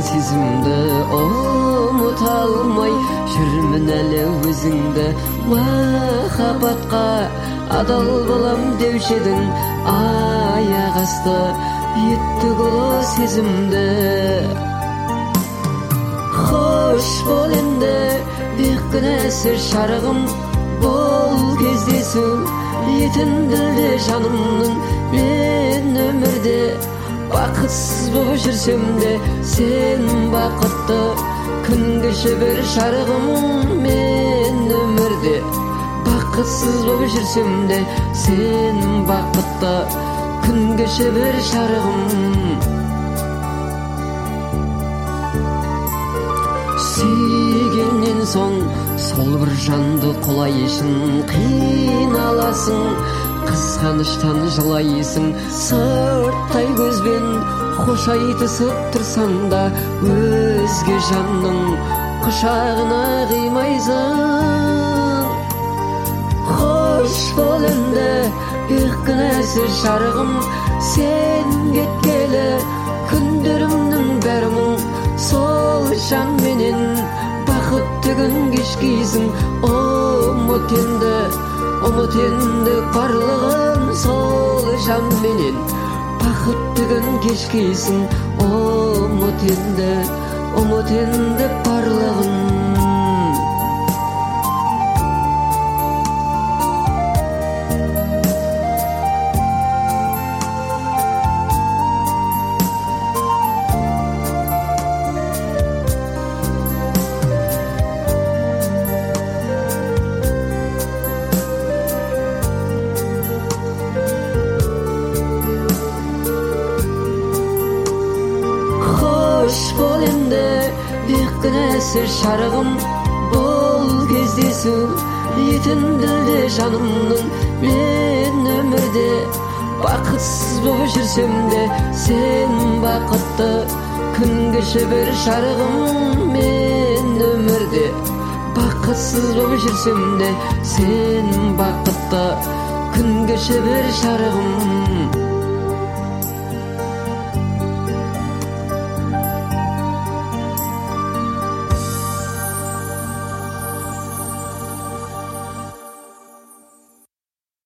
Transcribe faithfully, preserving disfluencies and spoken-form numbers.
сезімді ұмыта алмай жүрмін әлі өзіңді махаббатқа адал болам деуші едің аяқ асты еттік ұлы сезімді хош бол енді бек күнәсіз шарығым бол кездесу етінділді жанымның мен өмірде бақытсыз болып жүрсем де сен бақытты күн кеше бір шарығым мен өмірде бақытсыз болып жүрсем де сен бақытты күн кеше бір шарығым сүйгеннен соң сол бір жанды құлайшын қиналасың қызғаныштан жылайсың сырттай көзбен хош айтысып тұрсаң да өзге жанның құшағына қимайсың хош бол енді бек күнәсіз шарығым сен кеткелі күндерімнің бәрі мұң сол жанменен бақытты күн кешкейсің ұмыт енді ұмыт енді барлығын сол жанменен бақытты күн кешкейсің ұмыт енді ұмыт енді барлығын бол енді бек күнәсіз шарығым бол кездесу етінділді жанымның мен өмірде бақытсыз болып жүрсем де сен бақытты күн кеше бір шарығым мен өмірде бақытсыз болып жүрсем де сен бақытты күн кеше бір шарығым